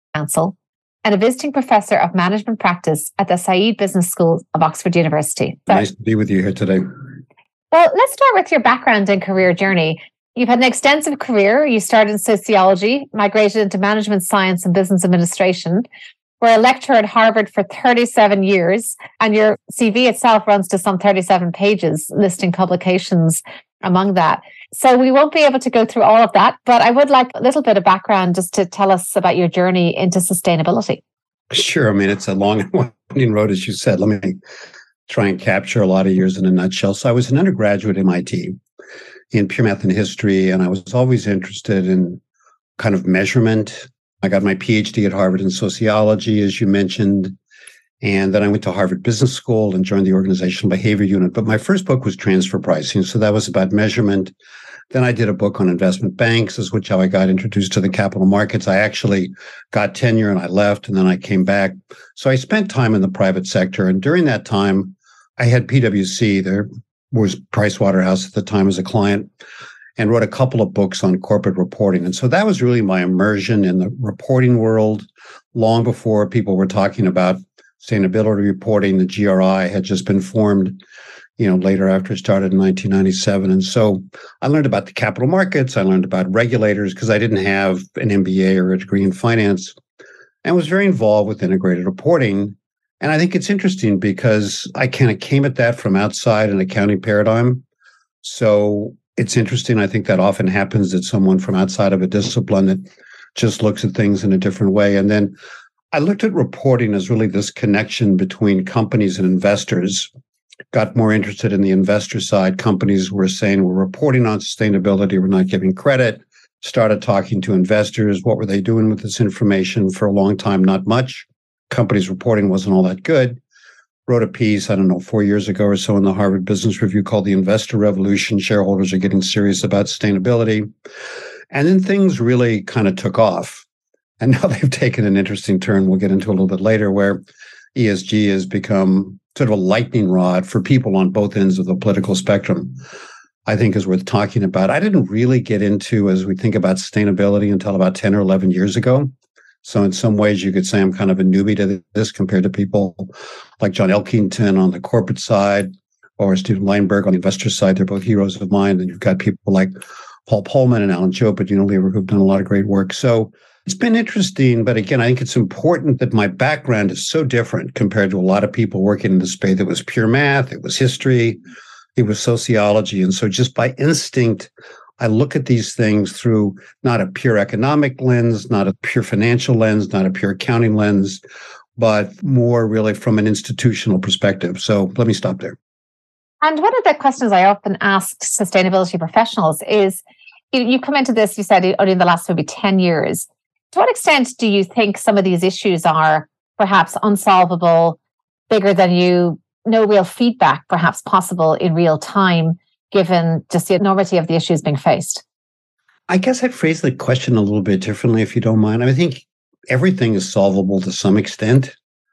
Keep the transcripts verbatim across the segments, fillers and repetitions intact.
Council and a visiting professor of management practice at the Said Business School of Oxford University. So, nice to be with you here today. Well, let's start with your background and career journey. You've had an extensive career. You started in sociology, migrated into management science and business administration, were a lecturer at Harvard for thirty-seven years, and your C V itself runs to some thirty-seven pages, listing publications among that. So we won't be able to go through all of that, but I would like a little bit of background just to tell us about your journey into sustainability. Sure. I mean, it's a long and winding road, as you said. Let me try and capture a lot of years in a nutshell. So I was an undergraduate at M I T in pure math and history, and I was always interested in kind of measurement. I got my P H D at Harvard in sociology, as you mentioned, and then I went to Harvard Business School and joined the organizational behavior unit. But my first book was transfer pricing, so that was about measurement. Then I did a book on investment banks, is which how I got introduced to the capital markets. I actually got tenure and I left, and then I came back. So I spent time in the private sector, and during that time, I had P W C. There was Pricewaterhouse at the time as a client, and wrote a couple of books on corporate reporting. And so that was really my immersion in the reporting world long before people were talking about sustainability reporting. The G R I had just been formed, you know, later after it started in nineteen ninety-seven. And so I learned about the capital markets. I learned about regulators because I didn't have an M B A or a degree in finance, and was very involved with integrated reporting. And I think it's interesting because I kind of came at that from outside an accounting paradigm. So it's interesting. I think that often happens that someone from outside of a discipline that just looks at things in a different way. And then I looked at reporting as really this connection between companies and investors. Got more interested in the investor side. Companies were saying, we're reporting on sustainability, we're not giving credit. Started talking to investors. What were they doing with this information? For a long time, not much. Companies reporting wasn't all that good. Wrote a piece, I don't know, four years ago or so in the Harvard Business Review called The Investor Revolution. Shareholders are getting serious about sustainability. And then things really kind of took off. And now they've taken an interesting turn we'll get into a little bit later, where E S G has become sort of a lightning rod for people on both ends of the political spectrum. I think is worth talking about. I didn't really get into, as we think about sustainability, until about ten or eleven years ago. So in some ways, you could say I'm kind of a newbie to this compared to people like John Elkington on the corporate side or Stephen Leinberg on the investor side. They're both heroes of mine. And you've got people like Paul Pullman and Alan Jope at Unilever who've done a lot of great work. So it's been interesting. But again, I think it's important that my background is so different compared to a lot of people working in the space. That was pure math. It was history. It was sociology. And so just by instinct, I look at these things through not a pure economic lens, not a pure financial lens, not a pure accounting lens, but more really from an institutional perspective. So let me stop there. And one of the questions I often ask sustainability professionals is, you, you come into this, you said only in the last maybe ten years. To what extent do you think some of these issues are perhaps unsolvable, bigger than you, no real feedback perhaps possible in real time, given just the enormity of the issues being faced? I guess I'd phrase the question a little bit differently, if you don't mind. I think everything is solvable to some extent.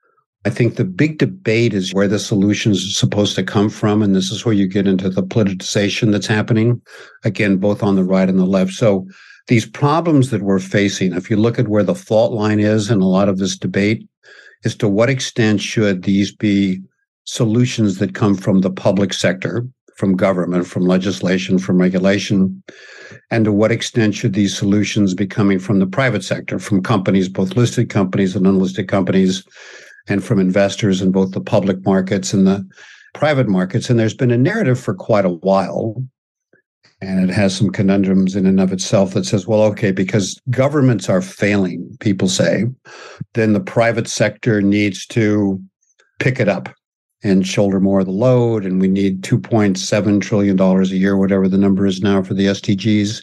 I think the big debate is where the solutions are supposed to come from, and this is where you get into the politicization that's happening, again, both on the right and the left. So these problems that we're facing, if you look at where the fault line is in a lot of this debate, is to what extent should these be solutions that come from the public sector, from government, from legislation, from regulation, and to what extent should these solutions be coming from the private sector, from companies, both listed companies and unlisted companies, and from investors in both the public markets and the private markets. And there's been a narrative for quite a while, and it has some conundrums in and of itself that says, well, okay, because governments are failing, people say, then the private sector needs to pick it up and shoulder more of the load, and we need two point seven trillion dollars a year, whatever the number is now for the S D Gs.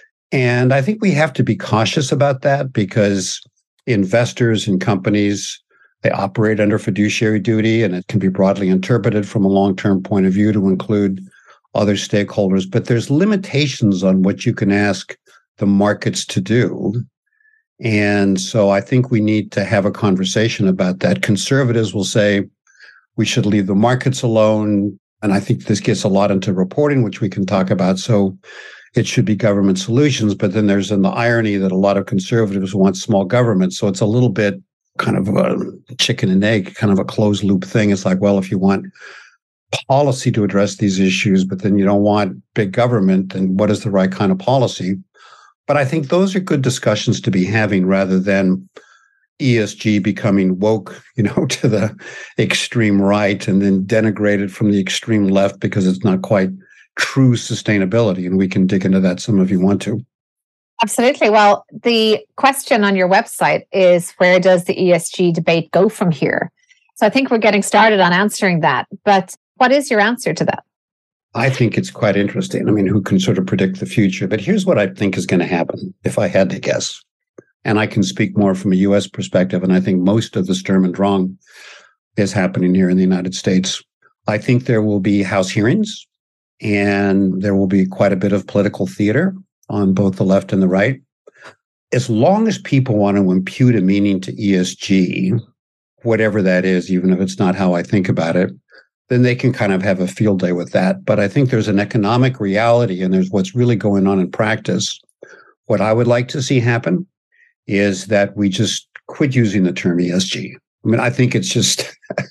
And I think we have to be cautious about that because investors and companies, they operate under fiduciary duty, and it can be broadly interpreted from a long-term point of view to include other stakeholders. But there's limitations on what you can ask the markets to do. And so I think we need to have a conversation about that. Conservatives will say, we should leave the markets alone. And I think this gets a lot into reporting, which we can talk about. So it should be government solutions. But then there's in the irony that a lot of conservatives want small government. So it's a little bit kind of a chicken and egg, kind of a closed loop thing. It's like, well, if you want policy to address these issues, but then you don't want big government, then what is the right kind of policy? But I think those are good discussions to be having rather than E S G becoming woke, you know, to the extreme right and then denigrated from the extreme left because it's not quite true sustainability. And we can dig into that some if you want to. Absolutely. Well, the question on your website is, where does the E S G debate go from here? So I think we're getting started on answering that. But what is your answer to that? I think it's quite interesting. I mean, who can sort of predict the future? But here's what I think is going to happen, if I had to guess. And I can speak more from a U S perspective, and I think most of the Sturm und Drang is happening here in the United States. I think there will be House hearings, and there will be quite a bit of political theater on both the left and the right. As long as people want to impute a meaning to E S G, whatever that is, even if it's not how I think about it, then they can kind of have a field day with that. But I think there's an economic reality, and there's what's really going on in practice. What I would like to see happen is that we just quit using the term E S G. I mean, I think it's just,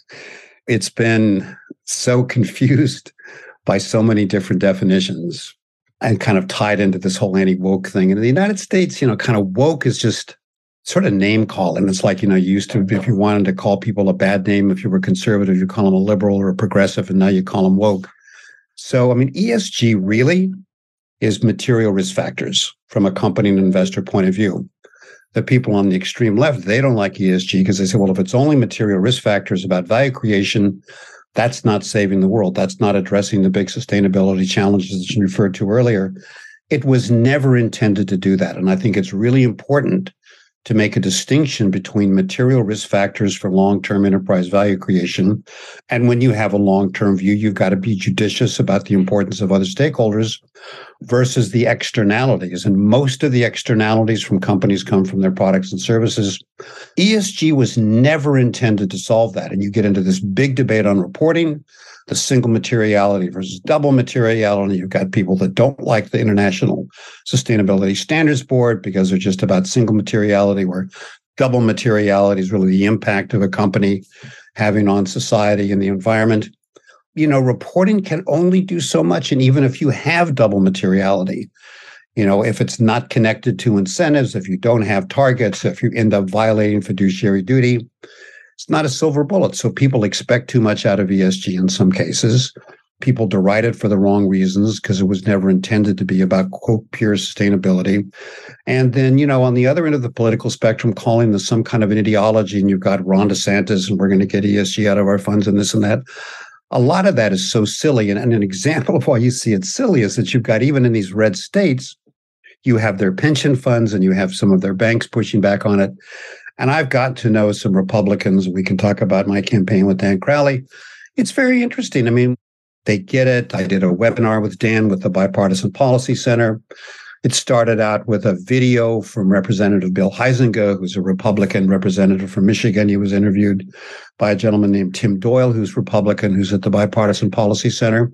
it's been so confused by so many different definitions and kind of tied into this whole anti-woke thing. And in the United States, you know, kind of woke is just sort of name calling. It's like, you know, you used to, if you wanted to call people a bad name, if you were conservative, you call them a liberal or a progressive, and now you call them woke. So, I mean, E S G really is material risk factors from a company and investor point of view. The people on the extreme left, they don't like E S G because they say, well, if it's only material risk factors about value creation, that's not saving the world. That's not addressing the big sustainability challenges that you referred to earlier. It was never intended to do that. And I think it's really important to make a distinction between material risk factors for long-term enterprise value creation. And when you have a long-term view, you've got to be judicious about the importance of other stakeholders versus the externalities. And most of the externalities from companies come from their products and services. E S G was never intended to solve that. And you get into this big debate on reporting, the single materiality versus double materiality. You've got people that don't like the International Sustainability Standards Board because they're just about single materiality, where double materiality is really the impact of a company having on society and the environment. You know, reporting can only do so much. And even if you have double materiality, you know, if it's not connected to incentives, if you don't have targets, if you end up violating fiduciary duty, it's not a silver bullet. So people expect too much out of E S G in some cases. People deride it for the wrong reasons because it was never intended to be about, quote, pure sustainability. And then, you know, on the other end of the political spectrum, calling this some kind of an ideology, and you've got Ron DeSantis, and we're going to get E S G out of our funds and this and that. A lot of that is so silly. And, and an example of why you see it silly is that you've got, even in these red states, you have their pension funds and you have some of their banks pushing back on it. And I've got to know some Republicans. We can talk about my campaign with Dan Crowley. It's very interesting. I mean, they get it. I did a webinar with Dan with the Bipartisan Policy Center. It started out with a video from Representative Bill Huizenga, who's a Republican representative from Michigan. He was interviewed by a gentleman named Tim Doyle, who's Republican, who's at the Bipartisan Policy Center.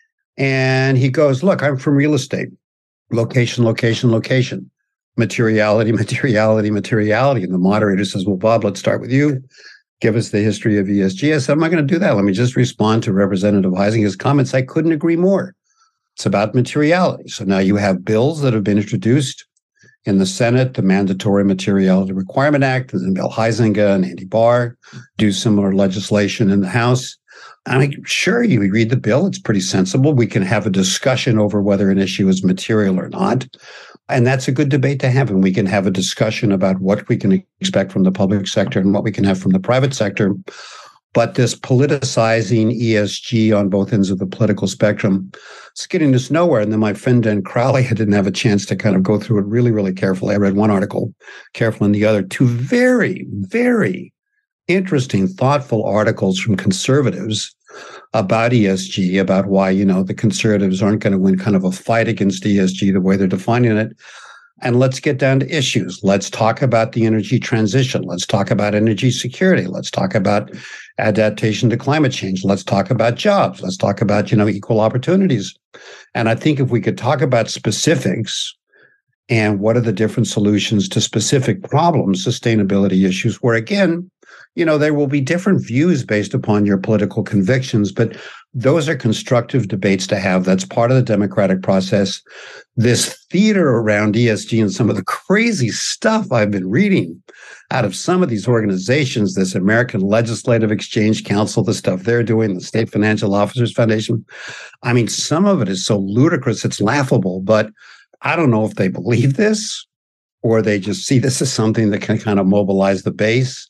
And he goes, look, I'm from real estate. Location, location, location. Materiality, materiality, materiality. And the moderator says, well, Bob, let's start with you. Give us the history of E S G. I said, I'm not going to do that. Let me just respond to Representative Huizenga's comments. I couldn't agree more. It's about materiality. So now you have bills that have been introduced in the Senate, the Mandatory Materiality Requirement Act, and then Bill Huizenga and Andy Barr do similar legislation in the House. I mean, sure, you read the bill. It's pretty sensible. We can have a discussion over whether an issue is material or not. And that's a good debate to have. And we can have a discussion about what we can expect from the public sector and what we can have from the private sector. But this politicizing E S G on both ends of the political spectrum, it's getting us nowhere. And then my friend Dan Crowley, I didn't have a chance to kind of go through it really, really carefully. I read one article careful and the other. Two very, very interesting, thoughtful articles from conservatives about E S G, about why, you know, the conservatives aren't going to win kind of a fight against E S G the way they're defining it. And let's get down to issues. Let's talk about the energy transition. Let's talk about energy security. Let's talk about adaptation to climate change. Let's talk about jobs. Let's talk about, you know, equal opportunities. And I think if we could talk about specifics and what are the different solutions to specific problems, sustainability issues, where again, you know, there will be different views based upon your political convictions, but those are constructive debates to have. That's part of the democratic process. This theater around E S G and some of the crazy stuff I've been reading out of some of these organizations, this American Legislative Exchange Council, the stuff they're doing, the State Financial Officers Foundation. I mean, some of it is so ludicrous, it's laughable, but I don't know if they believe this or they just see this as something that can kind of mobilize the base.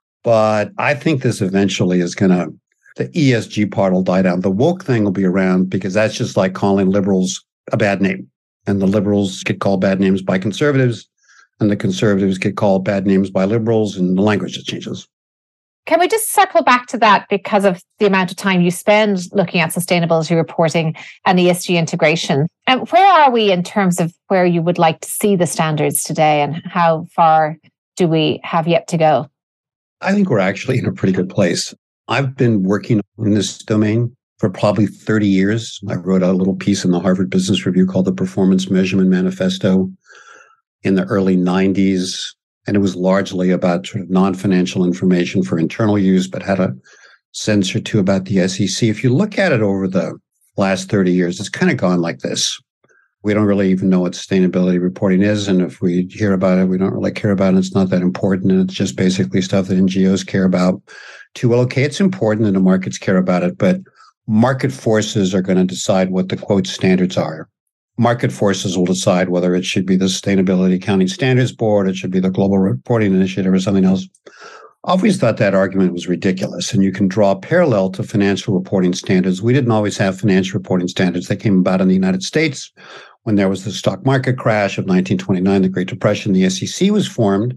But I think this eventually is going to, the E S G part will die down. The woke thing will be around because that's just like calling liberals a bad name. And the liberals get called bad names by conservatives, and the conservatives get called bad names by liberals, and the language just changes. Can we just circle back to that because of the amount of time you spend looking at sustainability reporting and E S G integration? And where are we in terms of where you would like to see the standards today, and how far do we have yet to go? I think we're actually in a pretty good place. I've been working in this domain for probably thirty years. I wrote a little piece in the Harvard Business Review called the Performance Measurement Manifesto in the early nineties. And it was largely about sort of non-financial information for internal use, but had a sense or two about the S E C. If you look at it over the last thirty years, it's kind of gone like this. We don't really even know what sustainability reporting is. And if we hear about it, we don't really care about it. It's not that important. And it's just basically stuff that N G Os care about. Too well, okay, it's important and the markets care about it, but market forces are going to decide what the quote standards are. Market forces will decide whether it should be the Sustainability Accounting Standards Board, it should be the Global Reporting Initiative, or something else. I always thought that argument was ridiculous, and you can draw a parallel to financial reporting standards. We didn't always have financial reporting standards. They came about in the United States when there was the stock market crash of nineteen twenty-nine, the Great Depression. The S E C was formed,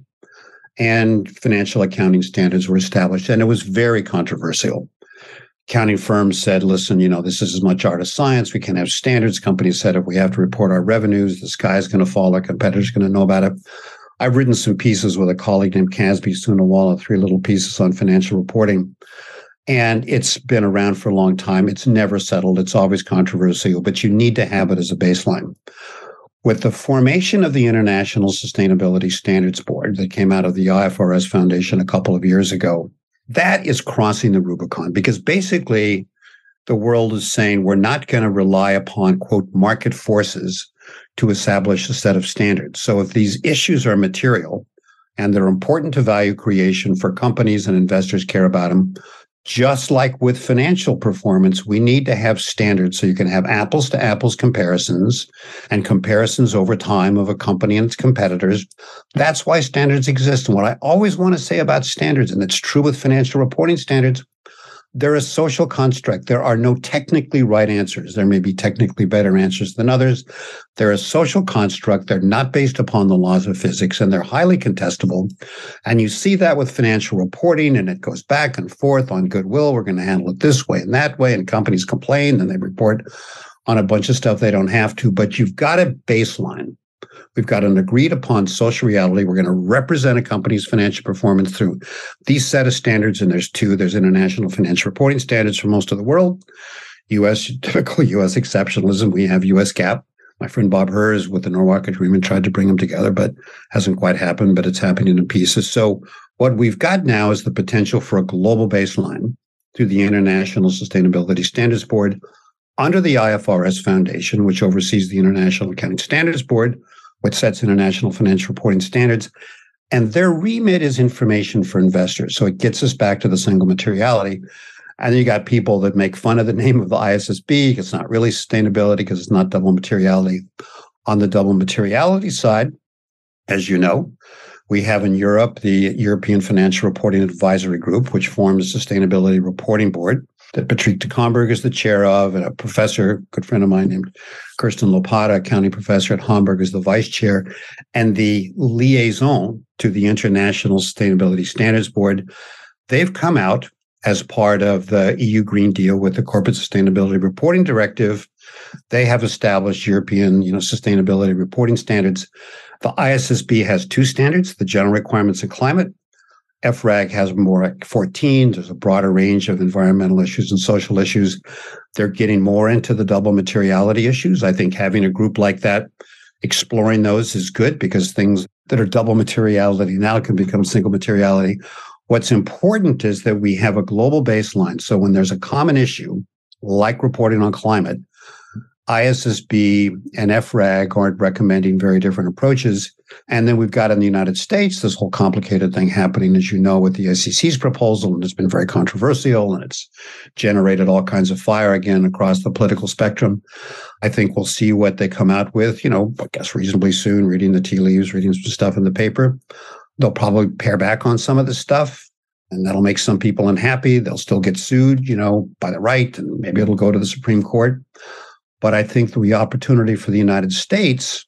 and financial accounting standards were established, and it was very controversial. Accounting firms said, listen, you know, this is as much art as science. We can have standards. Companies said, if we have to report our revenues, the sky is going to fall. Our competitors are going to know about it. I've written some pieces with a colleague named Casby Soonawalla, three little pieces on financial reporting. And it's been around for a long time. It's never settled. It's always controversial, but you need to have it as a baseline. With the formation of the International Sustainability Standards Board that came out of the I F R S Foundation a couple of years ago, that is crossing the Rubicon, because basically the world is saying we're not going to rely upon, quote, market forces to establish a set of standards. So if these issues are material and they're important to value creation for companies and investors care about them, just like with financial performance, we need to have standards so you can have apples to apples comparisons and comparisons over time of a company and its competitors. That's why standards exist. And what I always want to say about standards, and it's true with financial reporting standards, they're a social construct. There are no technically right answers. There may be technically better answers than others. They're a social construct. They're not based upon the laws of physics, and they're highly contestable. And you see that with financial reporting, and it goes back and forth on goodwill. We're going to handle it this way and that way, and companies complain, and they report on a bunch of stuff they don't have to. But you've got a baseline. We've got an agreed upon social reality. We're going to represent a company's financial performance through these set of standards. And there's two. There's international financial reporting standards for most of the world. U S, typical U S exceptionalism. We have U S GAAP. My friend Bob Herz with the Norwalk Agreement tried to bring them together, but hasn't quite happened, but it's happening in pieces. So what we've got now is the potential for a global baseline through the International Sustainability Standards Board under the I F R S Foundation, which oversees the International Accounting Standards Board, which sets international financial reporting standards. And their remit is information for investors. So it gets us back to the single materiality. And then you got people that make fun of the name of the I S S B. It's not really sustainability because it's not double materiality. On the double materiality side, as you know, we have in Europe the European Financial Reporting Advisory Group, which forms a sustainability reporting board that Patrick de Comberg is the chair of, and a professor, a good friend of mine named Kirsten Lopata, accounting professor at Hamburg, is the vice chair, and the liaison to the International Sustainability Standards Board. They've come out as part of the E U Green Deal with the Corporate Sustainability Reporting Directive. They have established European, you know, sustainability reporting standards. The I S S B has two standards, the general requirements in climate. F R A G has more like fourteen. There's a broader range of environmental issues and social issues. They're getting more into the double materiality issues. I think having a group like that exploring those is good because things that are double materiality now can become single materiality. What's important is that we have a global baseline. So when there's a common issue, like reporting on climate, I S S B and F R A G aren't recommending very different approaches. And then we've got in the United States this whole complicated thing happening, as you know, with the S E C's proposal, and it's been very controversial, and it's generated all kinds of fire again across the political spectrum. I think we'll see what they come out with, you know, I guess reasonably soon, reading the tea leaves, reading some stuff in the paper. They'll probably pare back on some of this stuff, and that'll make some people unhappy. They'll still get sued, you know, by the right, and maybe it'll go to the Supreme Court. But I think the opportunity for the United States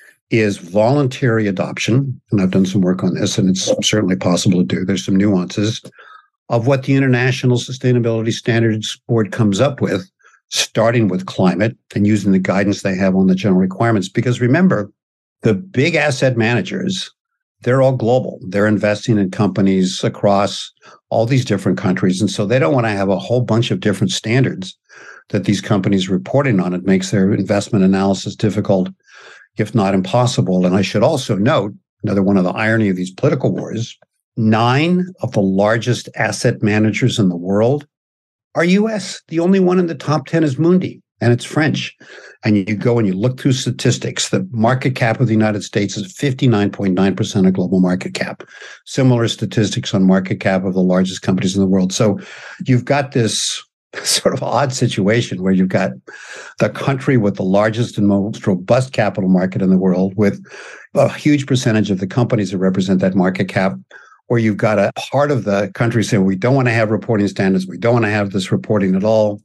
is voluntary adoption, and I've done some work on this, and it's certainly possible to do. There's some nuances of what the International Sustainability Standards Board comes up with, starting with climate and using the guidance they have on the general requirements. Because remember, the big asset managers, they're all global. They're investing in companies across all these different countries. And so they don't want to have a whole bunch of different standards that these companies are reporting on. It makes their investment analysis difficult, if not impossible. And I should also note, another one of the irony of these political wars, nine of the largest asset managers in the world are U S. The only one in the top ten is Mundi, and it's French. And you go and you look through statistics. The market cap of the United States is fifty-nine point nine percent of global market cap. Similar statistics on market cap of the largest companies in the world. So you've got this sort of odd situation where you've got the country with the largest and most robust capital market in the world with a huge percentage of the companies that represent that market cap, or you've got a part of the country saying, we don't want to have reporting standards. We don't want to have this reporting at all.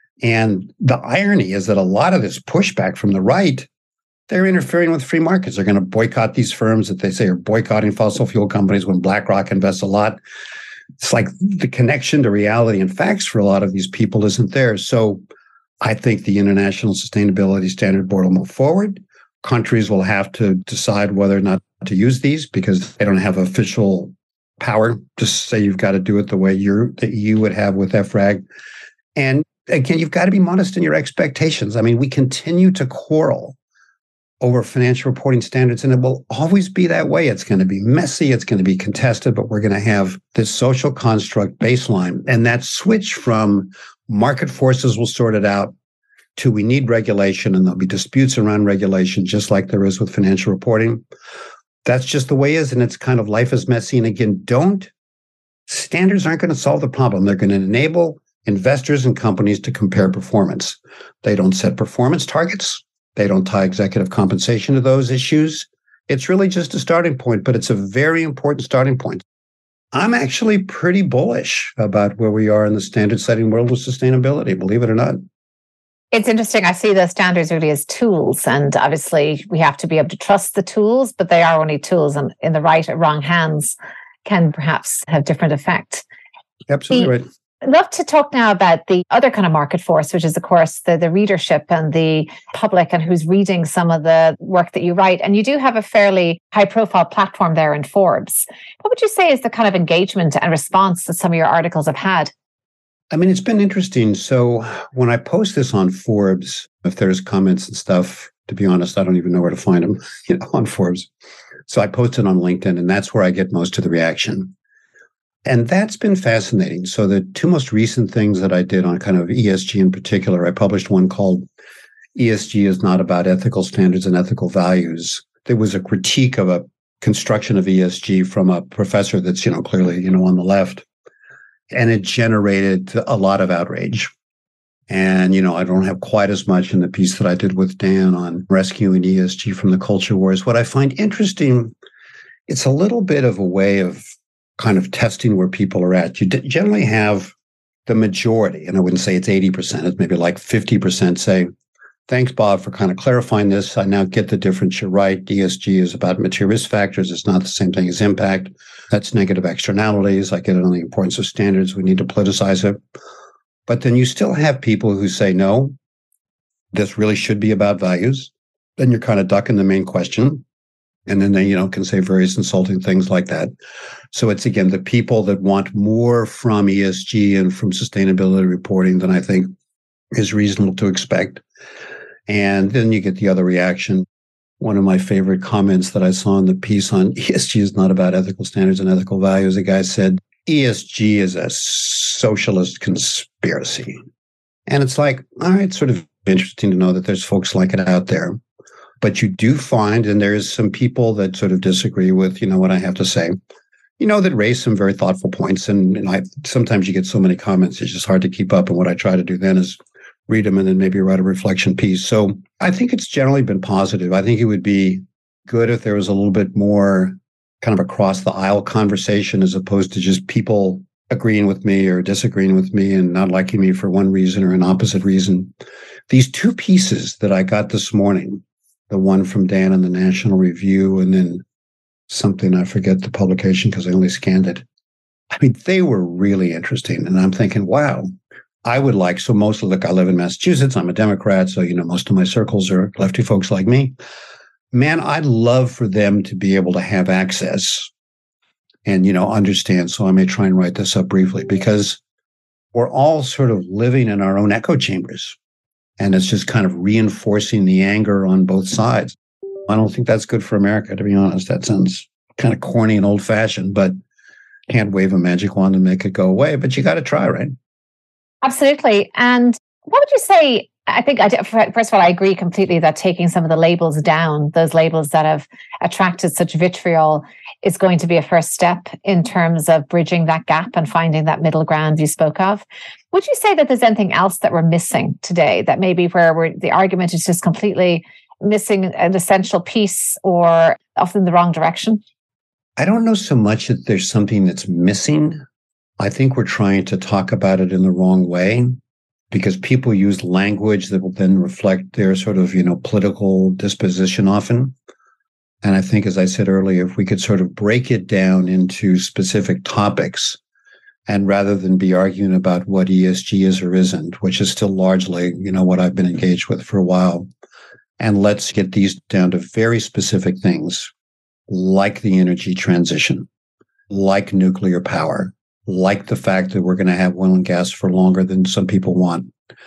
And the irony is that a lot of this pushback from the right, they're interfering with free markets. They're going to boycott these firms that they say are boycotting fossil fuel companies when BlackRock invests a lot. It's like the connection to reality and facts for a lot of these people isn't there. So I think the International Sustainability Standard Board will move forward. Countries will have to decide whether or not to use these because they don't have official power to say you've got to do it the way you're, that you would have with F R A G. And again, you've got to be modest in your expectations. I mean, we continue to quarrel over financial reporting standards, and it will always be that way. It's going to be messy, it's going to be contested, but we're going to have this social construct baseline. And that switch from market forces will sort it out to we need regulation, and there'll be disputes around regulation, just like there is with financial reporting. That's just the way it is, and it's kind of life is messy. And again, don't, standards aren't going to solve the problem. They're going to enable investors and companies to compare performance. They don't set performance targets. They don't tie executive compensation to those issues. It's really just a starting point, but it's a very important starting point. I'm actually pretty bullish about where we are in the standard setting world with sustainability, believe it or not. It's interesting. I see the standards really as tools, and obviously we have to be able to trust the tools, but they are only tools, and in the right or wrong hands can perhaps have different effect. Absolutely the, right. I'd love to talk now about the other kind of market force, which is, of course, the, the readership and the public and who's reading some of the work that you write. And you do have a fairly high-profile platform there in Forbes. What would you say is the kind of engagement and response that some of your articles have had? I mean, it's been interesting. So when I post this on Forbes, if there's comments and stuff, to be honest, I don't even know where to find them, you know, on Forbes. So I post it on LinkedIn, and that's where I get most of the reaction. And that's been fascinating. So the two most recent things that I did on kind of E S G in particular, I published one called E S G is Not About Ethical Standards and Ethical Values. There was a critique of a construction of E S G from a professor that's, you know, clearly, you know, on the left. And it generated a lot of outrage. And, you know, I don't have quite as much in the piece that I did with Dan on rescuing E S G from the culture wars. What I find interesting, it's a little bit of a way of kind of testing where people are at. You generally have the majority, and I wouldn't say it's eighty percent, it's maybe like fifty percent say, thanks, Bob, for kind of clarifying this. I now get the difference. You're right. E S G is about material risk factors. It's not the same thing as impact. That's negative externalities. I get it on the importance of standards. We need to politicize it. But then you still have people who say, no, this really should be about values. Then you're kind of ducking the main question. And then they, you know, can say various insulting things like that. So it's, again, the people that want more from E S G and from sustainability reporting than I think is reasonable to expect. And then you get the other reaction. One of my favorite comments that I saw in the piece on E S G is not about ethical standards and ethical values. A guy said, E S G is a socialist conspiracy. And it's like, all right, sort of interesting to know that there's folks like it out there. But you do find, and there's some people that sort of disagree with, you know, what I have to say, you know, that raise some very thoughtful points. And, and I sometimes you get so many comments, it's just hard to keep up. And what I try to do then is read them and then maybe write a reflection piece. So I think it's generally been positive. I think it would be good if there was a little bit more kind of across the aisle conversation as opposed to just people agreeing with me or disagreeing with me and not liking me for one reason or an opposite reason. These two pieces that I got this morning, the one from Dan in the National Review and then something, I forget the publication because I only scanned it. I mean, they were really interesting. And I'm thinking, wow, I would like, so mostly, look, I live in Massachusetts. I'm a Democrat. So, you know, most of my circles are lefty folks like me. Man, I'd love for them to be able to have access and, you know, understand. So I may try and write this up briefly because we're all sort of living in our own echo chambers. And it's just kind of reinforcing the anger on both sides. I don't think that's good for America, to be honest. That sounds kind of corny and old fashioned, but can't wave a magic wand and make it go away. But you got to try, right? Absolutely. And what would you say? I think, I, first of all, I agree completely that taking some of the labels down, those labels that have attracted such vitriol, is going to be a first step in terms of bridging that gap and finding that middle ground you spoke of. Would you say that there's anything else that we're missing today, that maybe where we're, the argument is just completely missing an essential piece or off in the wrong direction? I don't know so much that there's something that's missing. I think we're trying to talk about it in the wrong way because people use language that will then reflect their sort of, you know, political disposition often. And I think, as I said earlier, if we could sort of break it down into specific topics, and rather than be arguing about what E S G is or isn't, which is still largely, you know, what I've been engaged with for a while, and let's get these down to very specific things like the energy transition, like nuclear power, like the fact that we're going to have oil and gas for longer than some people want.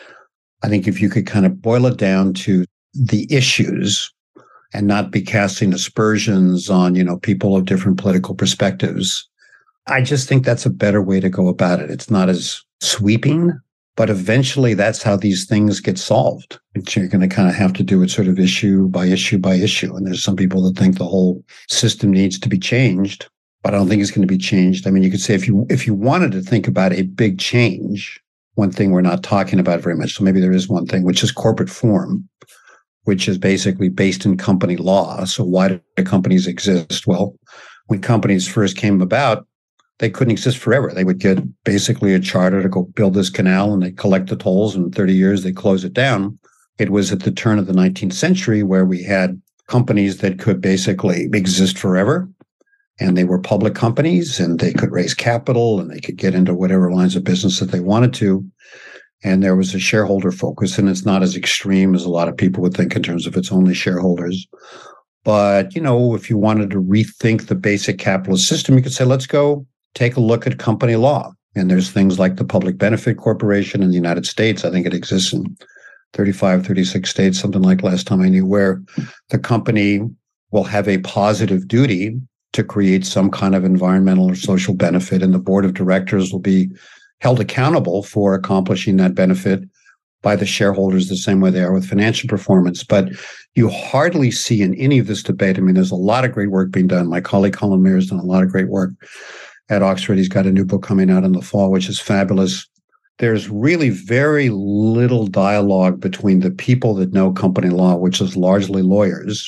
I think if you could kind of boil it down to the issues and not be casting aspersions on, you know, people of different political perspectives, I just think that's a better way to go about it. It's not as sweeping, but eventually that's how these things get solved. You're going to kind of have to do it sort of issue by issue by issue. And there's some people that think the whole system needs to be changed, but I don't think it's going to be changed. I mean, you could say if you if you wanted to think about a big change, one thing we're not talking about very much, so maybe there is one thing, which is corporate form, which is basically based in company law. So why do companies exist? Well, when companies first came about, they couldn't exist forever. They would get basically a charter to go build this canal and they collect the tolls and in thirty years they close it down. It was at the turn of the nineteenth century where we had companies that could basically exist forever. And they were public companies and they could raise capital and they could get into whatever lines of business that they wanted to. And there was a shareholder focus, and it's not as extreme as a lot of people would think in terms of it's only shareholders. But, you know, if you wanted to rethink the basic capitalist system, you could say, let's go take a look at company law. And there's things like the Public Benefit Corporation in the United States. I think it exists in thirty-five, thirty-six states, something like last time I knew, where the company will have a positive duty to create some kind of environmental or social benefit. And the board of directors will be held accountable for accomplishing that benefit by the shareholders the same way they are with financial performance. But you hardly see in any of this debate, I mean, there's a lot of great work being done. My colleague Colin Mayer has done a lot of great work at Oxford. He's got a new book coming out in the fall, which is fabulous. There's really very little dialogue between the people that know company law, which is largely lawyers,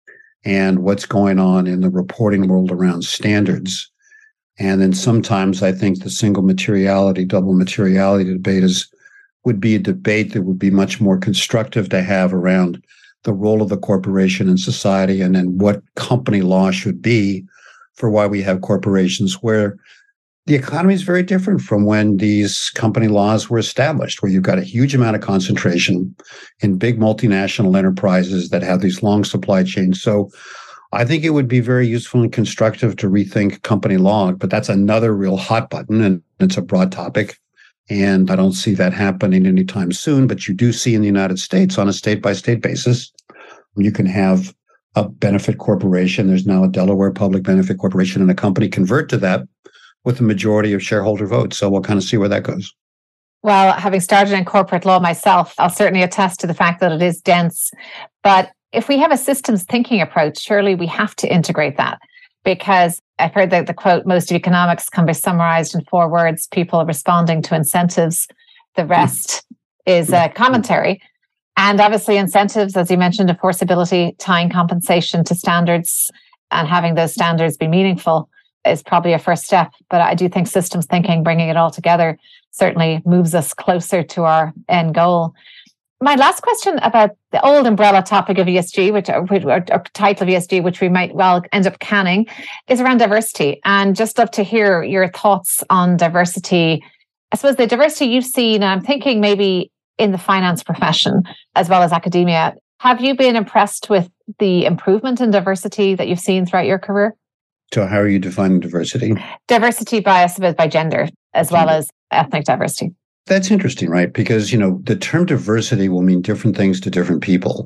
and what's going on in the reporting world around standards. And then sometimes I think the single materiality, double materiality debate is would be a debate that would be much more constructive to have around the role of the corporation in society and then what company law should be for why we have corporations, where the economy is very different from when these company laws were established, where you've got a huge amount of concentration in big multinational enterprises that have these long supply chains. So I think it would be very useful and constructive to rethink company law, but that's another real hot button, and it's a broad topic. And I don't see that happening anytime soon, but you do see in the United States on a state-by-state basis, you can have a benefit corporation. There's now a Delaware Public Benefit Corporation, and a company convert to that with a majority of shareholder votes. So we'll kind of see where that goes. Well, having started in corporate law myself, I'll certainly attest to the fact that it is dense. But if we have a systems thinking approach, surely we have to integrate that. Because I've heard the, the quote, most of economics can be summarized in four words: people responding to incentives. The rest is a commentary. And obviously incentives, as you mentioned, enforceability, tying compensation to standards and having those standards be meaningful is probably a first step. But I do think systems thinking, bringing it all together, certainly moves us closer to our end goal. My last question about the old umbrella topic of E S G, which or, or, or title of E S G, which we might well end up canning, is around diversity. And just love to hear your thoughts on diversity. I suppose the diversity you've seen, I'm thinking maybe in the finance profession as well as academia. Have you been impressed with the improvement in diversity that you've seen throughout your career? So how are you defining diversity? Diversity by, I suppose, by gender as well as ethnic diversity. That's interesting, right? Because, you know, the term diversity will mean different things to different people.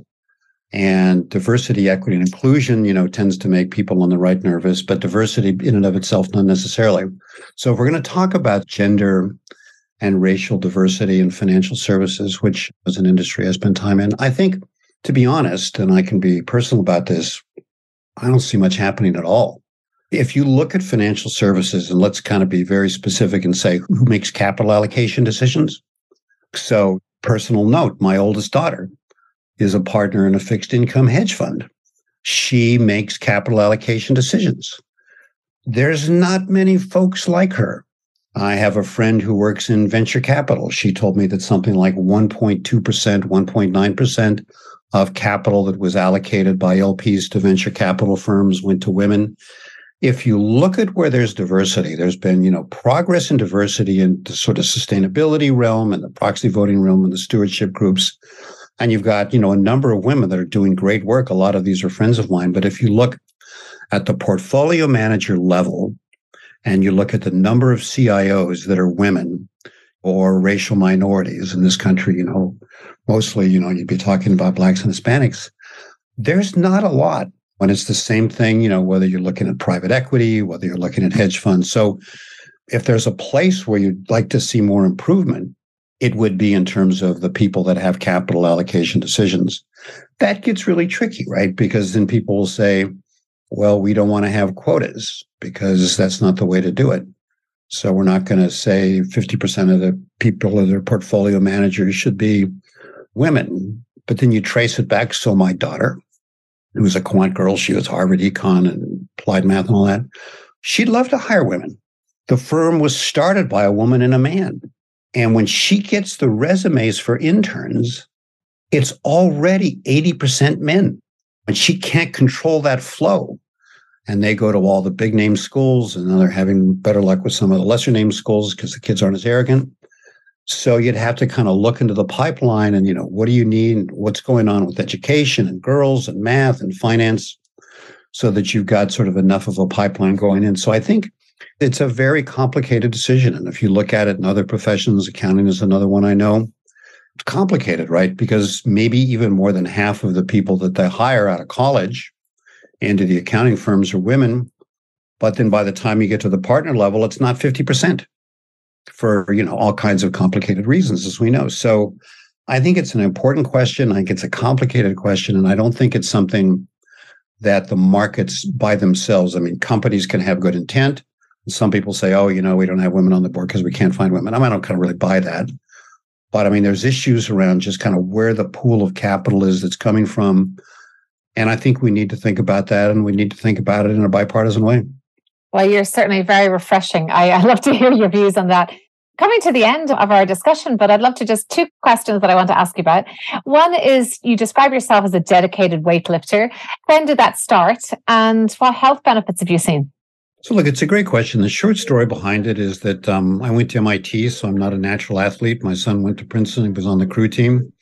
And diversity, equity, and inclusion, you know, tends to make people on the right nervous, but diversity in and of itself, not necessarily. So if we're going to talk about gender and racial diversity in financial services, which as an industry I spend time in, I think, to be honest, and I can be personal about this, I don't see much happening at all. If you look at financial services, and let's kind of be very specific and say who makes capital allocation decisions. So, personal note, my oldest daughter is a partner in a fixed income hedge fund. She makes capital allocation decisions. There's not many folks like her. I have a friend who works in venture capital. She told me that something like one point two percent, one point nine percent of capital that was allocated by L Ps to venture capital firms went to women. If you look at where there's diversity, there's been, you know, progress in diversity in the sort of sustainability realm and the proxy voting realm and the stewardship groups. And you've got, you know, a number of women that are doing great work. A lot of these are friends of mine. But if you look at the portfolio manager level and you look at the number of C I Os that are women or racial minorities in this country, you know, mostly, you know, you'd be talking about Blacks and Hispanics, there's not a lot. When it's the same thing, you know, whether you're looking at private equity, whether you're looking at hedge funds. So if there's a place where you'd like to see more improvement, it would be in terms of the people that have capital allocation decisions. That gets really tricky, right? Because then people will say, well, we don't want to have quotas because that's not the way to do it. So we're not going to say fifty percent of the people of their portfolio managers should be women. But then you trace it back. So my daughter, who was a quant girl, she was Harvard Econ and applied math and all that. She'd love to hire women. The firm was started by a woman and a man. And when she gets the resumes for interns, it's already eighty percent men. And she can't control that flow. And they go to all the big name schools, and now they're having better luck with some of the lesser name schools because the kids aren't as arrogant. So you'd have to kind of look into the pipeline and, you know, what do you need? What's going on with education and girls and math and finance so that you've got sort of enough of a pipeline going in. So I think it's a very complicated decision. And if you look at it in other professions, accounting is another one I know, it's complicated, right? Because maybe even more than half of the people that they hire out of college into the accounting firms are women. But then by the time you get to the partner level, it's not fifty percent. For, you know, all kinds of complicated reasons, as we know. So I think it's an important question. I think it's a complicated question. And I don't think it's something that the markets by themselves, I mean, companies can have good intent. Some people say, oh, you know, we don't have women on the board because we can't find women. I mean, I don't kind of really buy that. But I mean, there's issues around just kind of where the pool of capital is that's coming from. And I think we need to think about that, and we need to think about it in a bipartisan way. Well, you're certainly very refreshing. I, I love to hear your views on that. Coming to the end of our discussion, but I'd love to just two questions that I want to ask you about. One is, you describe yourself as a dedicated weightlifter. When did that start, and what health benefits have you seen? So look, it's a great question. The short story behind it is that um, I went to M I T, so I'm not a natural athlete. My son went to Princeton. He was on the crew team.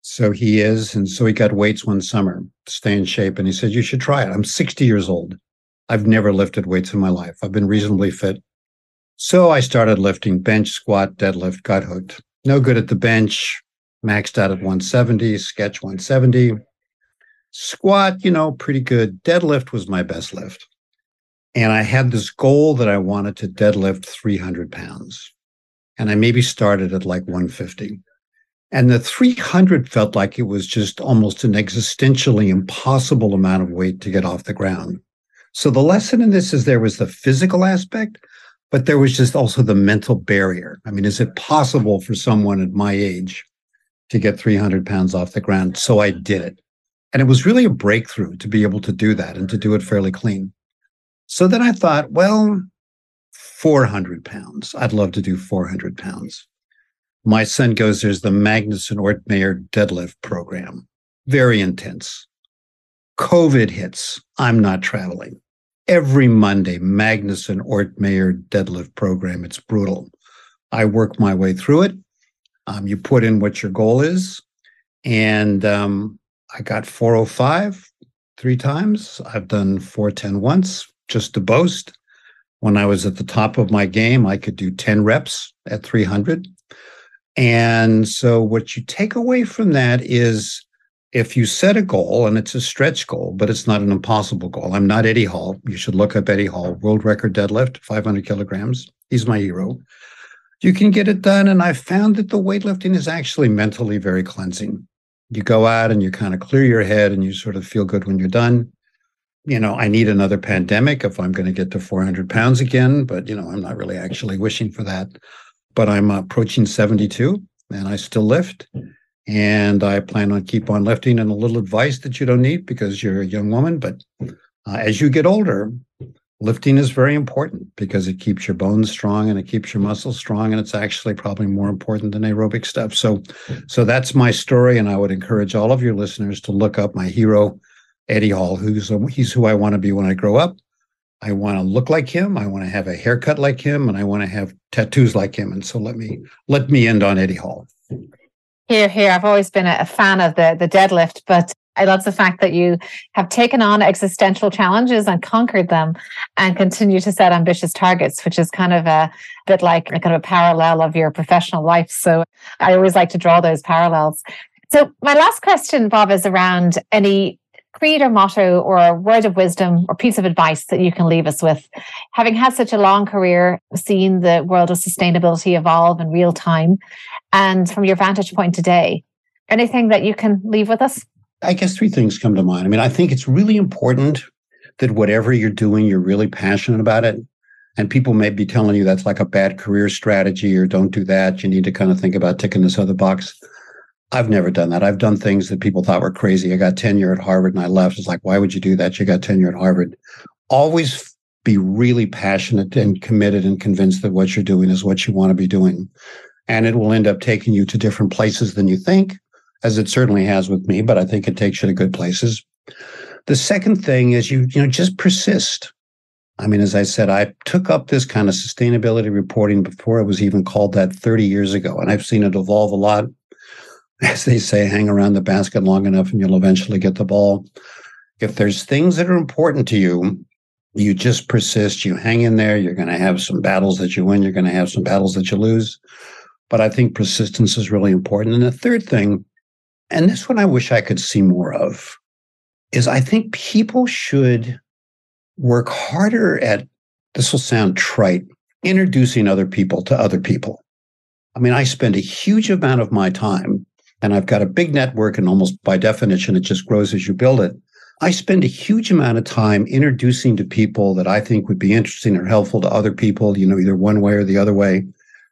So he is. And so he got weights one summer to stay in shape. And he said, you should try it. I'm sixty years old. I've never lifted weights in my life. I've been reasonably fit. So I started lifting bench, squat, deadlift, got hooked. No good at the bench, maxed out at one seventy, sketch one seventy. Squat, you know, pretty good. Deadlift was my best lift. And I had this goal that I wanted to deadlift three hundred pounds. And I maybe started at like one fifty. And the three hundred felt like it was just almost an existentially impossible amount of weight to get off the ground. So the lesson in this is there was the physical aspect, but there was just also the mental barrier. I mean, is it possible for someone at my age to get three hundred pounds off the ground? So I did it. And it was really a breakthrough to be able to do that and to do it fairly clean. So then I thought, well, four hundred pounds. I'd love to do four hundred pounds. My son goes, there's the Magnuson Ortmayer deadlift program. Very intense. COVID hits. I'm not traveling. Every Monday, Magnuson Ortmayer deadlift program. It's brutal. I work my way through it. Um, you put in what your goal is. And um, I got four oh five three times. I've done four ten once, just to boast. When I was at the top of my game, I could do ten reps at three hundred. And so what you take away from that is if you set a goal, and it's a stretch goal, but it's not an impossible goal. I'm not Eddie Hall. You should look up Eddie Hall, world record deadlift, five hundred kilograms. He's my hero. You can get it done. And I've found that the weightlifting is actually mentally very cleansing. You go out and you kind of clear your head and you sort of feel good when you're done. You know, I need another pandemic if I'm going to get to four hundred pounds again, but, you know, I'm not really actually wishing for that. But I'm approaching seventy-two and I still lift. And I plan on keep on lifting, and a little advice that you don't need because you're a young woman. But uh, as you get older, lifting is very important because it keeps your bones strong and it keeps your muscles strong. And it's actually probably more important than aerobic stuff. So, so that's my story. And I would encourage all of your listeners to look up my hero, Eddie Hall, who's he's who I want to be when I grow up. I want to look like him. I want to have a haircut like him, and I want to have tattoos like him. And so let me let me end on Eddie Hall. Here, here. I've always been a fan of the, the deadlift, but I love the fact that you have taken on existential challenges and conquered them and continue to set ambitious targets, which is kind of a bit like a kind of a parallel of your professional life. So I always like to draw those parallels. So my last question, Bob, is around any creed or motto or word of wisdom or piece of advice that you can leave us with. Having had such a long career, seeing the world of sustainability evolve in real time, and from your vantage point today, anything that you can leave with us? I guess three things come to mind. I mean, I think it's really important that whatever you're doing, you're really passionate about it. And people may be telling you that's like a bad career strategy or don't do that. You need to kind of think about ticking this other box. I've never done that. I've done things that people thought were crazy. I got tenure at Harvard and I left. It's like, why would you do that? You got tenure at Harvard. Always be really passionate and committed and convinced that what you're doing is what you want to be doing. And it will end up taking you to different places than you think, as it certainly has with me, but I think it takes you to good places. The second thing is you, you know, just persist. I mean, as I said, I took up this kind of sustainability reporting before it was even called that thirty years ago. And I've seen it evolve a lot. As they say, hang around the basket long enough and you'll eventually get the ball. If there's things that are important to you, you just persist, you hang in there. You're going to have some battles that you win. You're going to have some battles that you lose. But I think persistence is really important. And the third thing, and this one I wish I could see more of, is I think people should work harder at, this will sound trite, introducing other people to other people. I mean, I spend a huge amount of my time, and I've got a big network, and almost by definition, it just grows as you build it. I spend a huge amount of time introducing to people that I think would be interesting or helpful to other people, you know, either one way or the other way.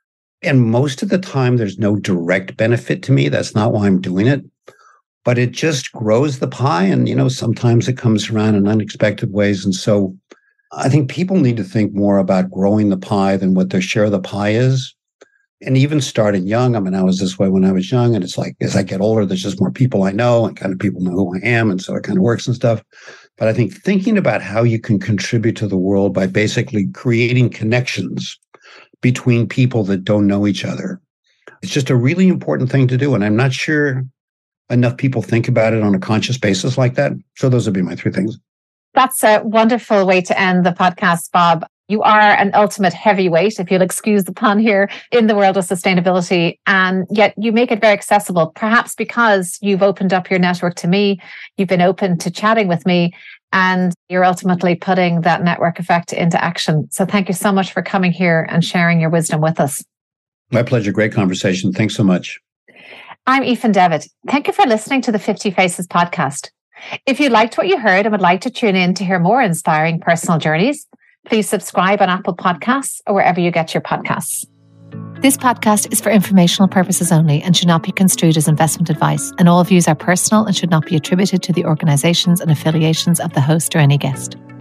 And most of the time, there's no direct benefit to me. That's not why I'm doing it. But it just grows the pie. And, you know, sometimes it comes around in unexpected ways. And so I think people need to think more about growing the pie than what their share of the pie is. And even starting young. I mean, I was this way when I was young. And it's like, as I get older, there's just more people I know and kind of people know who I am. And so it kind of works and stuff. But I think thinking about how you can contribute to the world by basically creating connections between people that don't know each other. It's just a really important thing to do. And I'm not sure enough people think about it on a conscious basis like that. So those would be my three things. That's a wonderful way to end the podcast, Bob. You are an ultimate heavyweight, if you'll excuse the pun here, in the world of sustainability. And yet you make it very accessible, perhaps because you've opened up your network to me. You've been open to chatting with me, and you're ultimately putting that network effect into action. So thank you so much for coming here and sharing your wisdom with us. My pleasure. Great conversation. Thanks so much. I'm Aoife Devitt. Thank you for listening to the fifty Faces podcast. If you liked what you heard and would like to tune in to hear more inspiring personal journeys, please subscribe on Apple Podcasts or wherever you get your podcasts. This podcast is for informational purposes only and should not be construed as investment advice, and all views are personal and should not be attributed to the organisations and affiliations of the host or any guest.